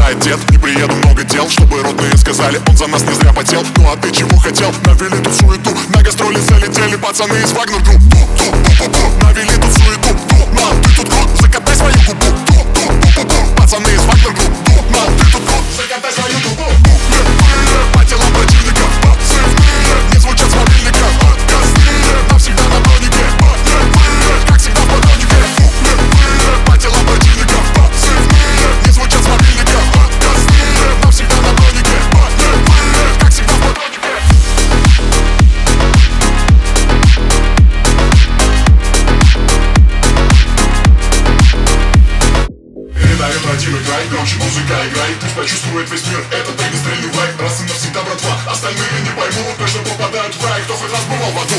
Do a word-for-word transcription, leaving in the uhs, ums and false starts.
знает дед. Не приеду, много дел, чтобы родные сказали, он за нас не зря потел. Ну а ты чего хотел? Навели тут суету, на гастроли залетели пацаны из Вагнер Групп. Навели тут суету, на, ты тут крут, закатай свою губу. Пацаны из Вагнер Групп, на, ты тут крут, закатай свою губу. По телам противника, взрывные, не звучат с мобильника, отказные, навсегда на бронике, как всегда в патронике. По телам противника, взрывные, не звучат с мобильника, отказные, навсегда на бронике, как всегда в патронике. Передаю родимый край, громче музыка играет, пусть почувствует весь мир этот огнестрельный вайб. Раз и навсегда, братва, остальные не поймут, но что попадают в рай, кто хоть раз бывал в аду.